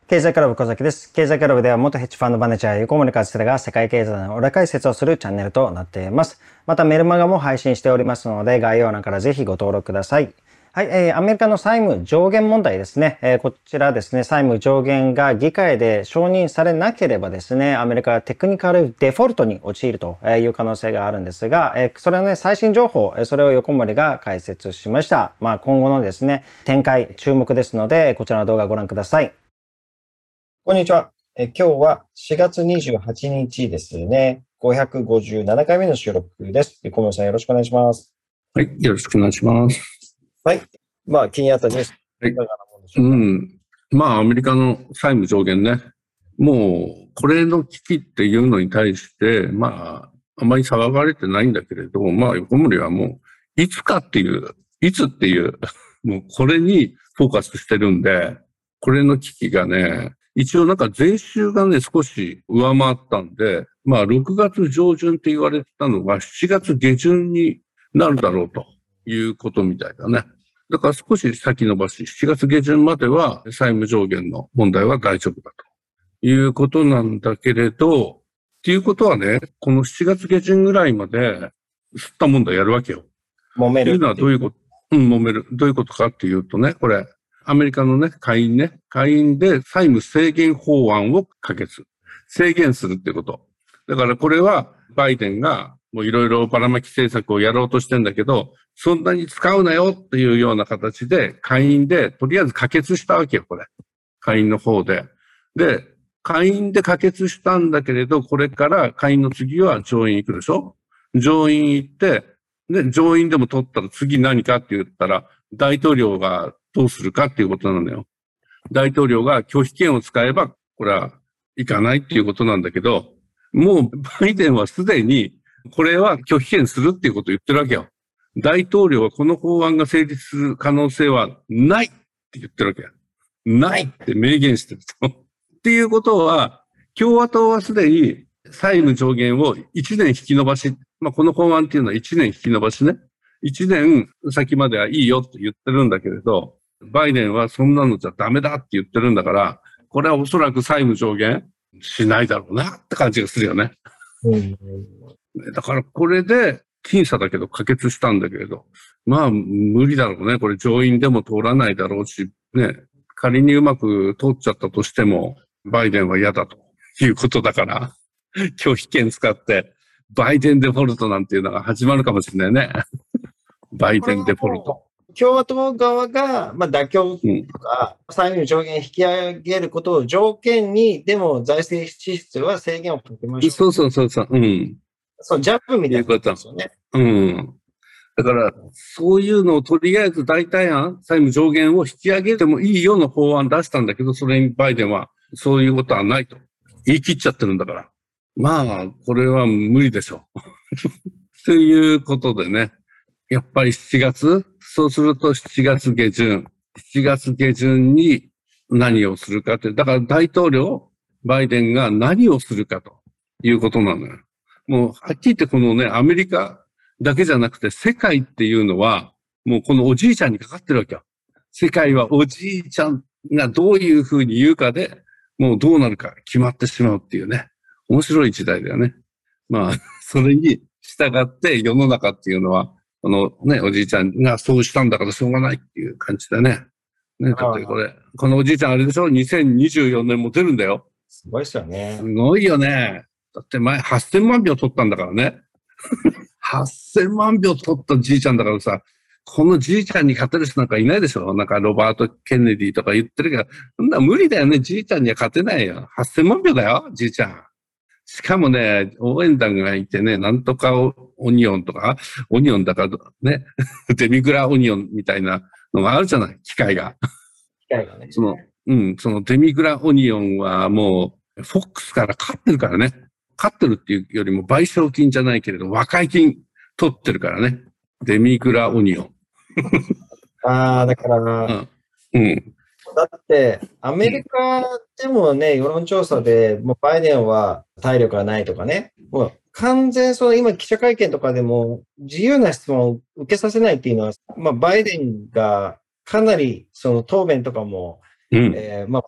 経済クラブ小崎です。経済クラブでは元ヘッジファンドマネージャー横森和輝が世界経済の裏解説をするチャンネルとなっています。またメルマガも配信しておりますので概要欄からぜひご登録ください。はい、アメリカの債務上限問題ですね。こちらですね、債務上限が議会で承認されなければですね、アメリカはテクニカルデフォルトに陥るという可能性があるんですが、それのね、最新情報、それを横森が解説しました。今後のですね、展開注目ですので、こちらの動画をご覧ください。こんにちは。今日は4月28日ですね。557回目の収録です。小室さんよろしくお願いします。 はい、よろしくお願いします。 はい。気になったニュース、 はい、 いかがなものでしょうか。 アメリカの債務上限ね。もう、これの危機っていうのに対して、あまり騒がれてないんだけれど、横森はもう、いつっていう、もうこれにフォーカスしてるんで、これの危機がね、一応税収がね、少し上回ったんで、6月上旬って言われてたのが7月下旬になるだろうということみたいだね。だから少し先延ばし、7月下旬までは債務上限の問題は大丈夫だということなんだけれど、っていうことはね、この7月下旬ぐらいまで吸った問題やるわけよ。 揉める。 というのはどういうこと、揉める。どういうことかっていうとね、これ、アメリカのね、下院で債務制限法案を可決。制限するってこと。だからこれは、バイデンがもういろいろばらまき政策をやろうとしてんだけど、そんなに使うなよっていうような形で、下院でとりあえず可決したわけよ、これ。下院の方で。で、下院で可決したんだけれど、これから下院の次は上院行くでしょ。上院行って、で、上院でも取ったら次何かって言ったら、大統領がどうするかっていうことなのよ。大統領が拒否権を使えば、これはいかないっていうことなんだけど、もうバイデンはすでに、これは拒否権するっていうことを言ってるわけよ。大統領はこの法案が成立する可能性はないって言ってるわけよ。ないって明言してると。っていうことは、共和党はすでに債務上限を1年引き延ばし、この法案っていうのは1年引き延ばしね。1年先まではいいよって言ってるんだけれど、バイデンはそんなのじゃダメだって言ってるんだから、これはおそらく債務上限しないだろうなって感じがするよね。だからこれで僅差だけど可決したんだけれど、無理だろうね。これ上院でも通らないだろうし、ね、仮にうまく通っちゃったとしても、バイデンは嫌だということだから、拒否権使って、バイデンデフォルトなんていうのが始まるかもしれないね。バイデンデフォルト。 共和党側が、妥協とか、債務上限引き上げることを条件に、でも財政支出は制限をかけましょう。 そう。そう、 ジャブみたいなことですよね。 だから、そういうのをとりあえず代替案、債務上限を引き上げてもいいような法案出したんだけど、それにバイデンはそういうことはないと言い切っちゃってるんだから。これは無理でしょう。ということでね、やっぱり7月、そうすると7月下旬に何をするかって、だから大統領、バイデンが何をするかということなのよ。もう、はっきり言ってこのね、アメリカだけじゃなくて世界っていうのは、もうこのおじいちゃんにかかってるわけよ。世界はおじいちゃんがどういうふうに言うかで、もうどうなるか決まってしまうっていうね、面白い時代だよね。それに従って世の中っていうのは、このね、おじいちゃんがそうしたんだからしょうがないっていう感じだね。だってこのおじいちゃんあれでしょ ?2024 年も出るんだよ。 すごいですよね。 すごいよね。だって前8000万票取ったんだからね。8000万票取ったじいちゃんだからさ、このじいちゃんに勝てる人なんかいないでしょ。ロバート・ケネディとか言ってるけど、そんな無理だよね。じいちゃんには勝てないよ。8000万票だよ、じいちゃん。しかもね、応援団がいてね、なんとかオニオンとか、オニオンだからね、デミグラオニオンみたいなのがあるじゃない、機械が。 機械がね。 そのデミグラオニオンはもう、フォックスから勝ってるからね。勝ってるっていうよりも賠償金じゃないけれど、和解金取ってるからね。デミグラオニオン。 だから、だって、アメリカでもね、世論調査で、もうバイデンは体力がないとかね、もう完全今記者会見とかでも自由な質問を受けさせないっていうのは、バイデンがかなりその答弁とかも、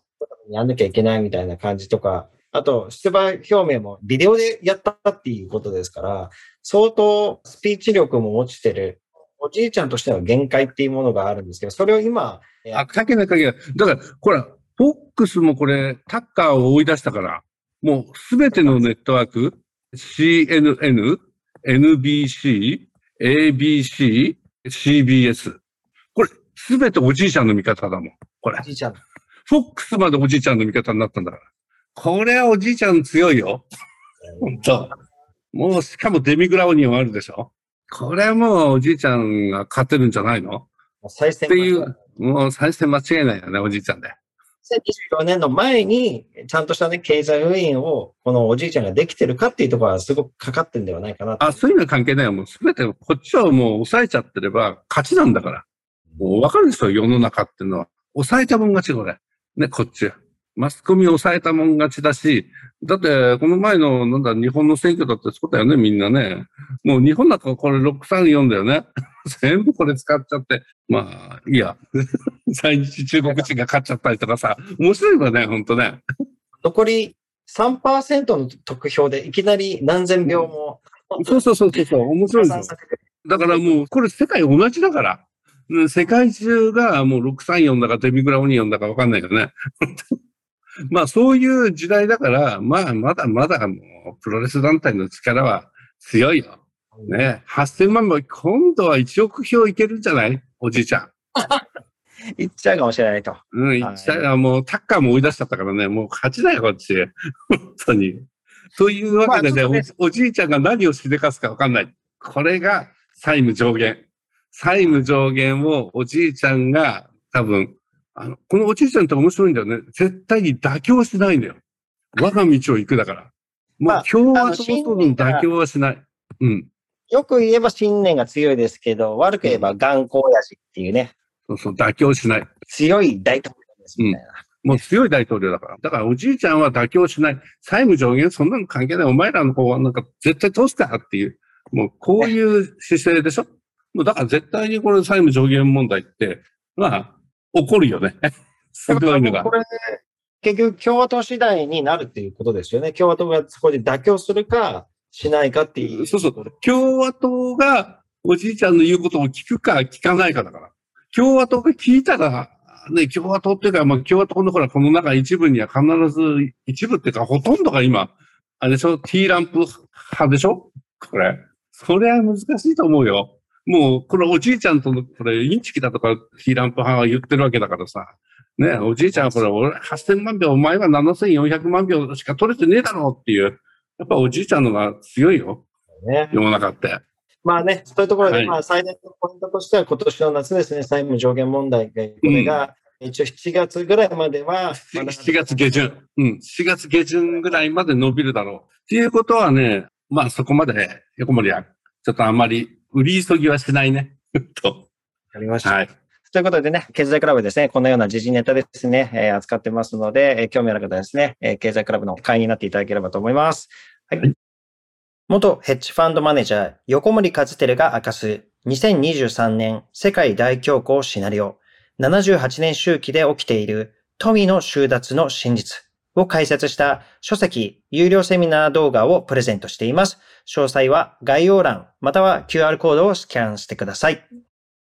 やんなきゃいけないみたいな感じとか、あと、出馬表明もビデオでやったっていうことですから、相当スピーチ力も落ちてる、おじいちゃんとしての限界っていうものがあるんですけど、それを今、 関係ない関係ない。だから、ほら、フォックスもこれ、タッカーを追い出したから、もうすべてのネットワーク、CNN、NBC、ABC、CBS。これ、すべておじいちゃんの味方だもん。これ。 おじいちゃん。 フォックスまでおじいちゃんの味方になったんだから。これはおじいちゃん強いよ。本当。もう、しかもデミグラオニオンあるでしょ。これはもうおじいちゃんが勝てるんじゃないのっていう、もう再選間違いないよね、おじいちゃんで。 2024年の前に、ちゃんとしたね、経済運営を、このおじいちゃんができてるかっていうところはすごくかかってるんではないかなと。 そういうのは関係ないよ。もうすべて、こっちはもう抑えちゃってれば勝ちなんだから。もう分かるんですよ、世の中っていうのは。抑えたもん勝ち、これ。ね、こっち。マスコミを抑えたもん勝ちだし、だって、この前の、日本の選挙だってそうだよね、みんなね。もう日本なんかこれ634だよね。全部これ使っちゃって。まあ、いいや。在日中国人が勝っちゃったりとかさ、面白いわね、ほんとね。 残り3% の得票でいきなり何千票も。 そう、面白いですよ。だからもう、これ世界同じだから。世界中がもう634だかデミグラオニオンだかわかんないよね。まあそういう時代だから、まあまだまだもうプロレス団体の力は強いよ。ね。8000万も今度は1億票いけるんじゃないおじいちゃん。 いっちゃうかもしれないと。 いっちゃう。もうタッカーも追い出しちゃったからね、もう勝ちだよ、こっち。本当に。というわけでね、おじいちゃんが何をしでかすかわかんない。これが債務上限。債務上限をおじいちゃんが多分、このおじいちゃんって面白いんだよね。絶対に妥協しないんだよ。我が道を行くだから。もう共和党との妥協はしない。うん。 よく言えば信念が強いですけど、悪く言えば頑固親父っていうね。 そう、妥協しない。 強い大統領ですみたいな。 もう強い大統領だから。だからおじいちゃんは妥協しない。債務上限そんなの関係ない。お前らの方はなんか絶対通すかっていう。もうこういう姿勢でしょ。もうだから絶対にこれ債務上限問題って、まあ、起こるよね。すごいのが。 これ、結局共和党次第になるっていうことですよね。共和党がそこで妥協するかしないかっていう。 そう。共和党がおじいちゃんの言うことを聞くか聞かないかだから。共和党が聞いたら、ね、共和党っていうか、まあ、共和党のほら、この中一部には必ず、一部っていうか、ほとんどが今、あれでしょ、T ランプ派でしょこれ。それは難しいと思うよ。もう、これおじいちゃんとの、これ、インチキだとか、T ランプ派は言ってるわけだからさ。ね、おじいちゃんはこれ、俺、8000万票、お前は7400万票しか取れてねえだろうっていう。やっぱおじいちゃんのが強いよ。ね、世の中って。 まあね、そういうところで、まあ最大のポイントとしては今年の夏ですね、債務上限問題が、これが、一応7月ぐらいまでは、 7月下旬。7月下旬ぐらいまで伸びるだろう。っていうことはね、まあそこまで、横森は、ちょっとあんまり売り急ぎはしないね。と。 わかりました。 はい。 ということでね、経済クラブですね、このような時事ネタですね、扱ってますので、興味ある方はですね、経済クラブの会員になっていただければと思います。はい。元ヘッジファンドマネージャー、横森和輝が明かす2023年世界大恐慌シナリオ、78年周期で起きている富の収奪の真実を解説した書籍、有料セミナー動画をプレゼントしています。詳細は概要欄または QR コードをスキャンしてください。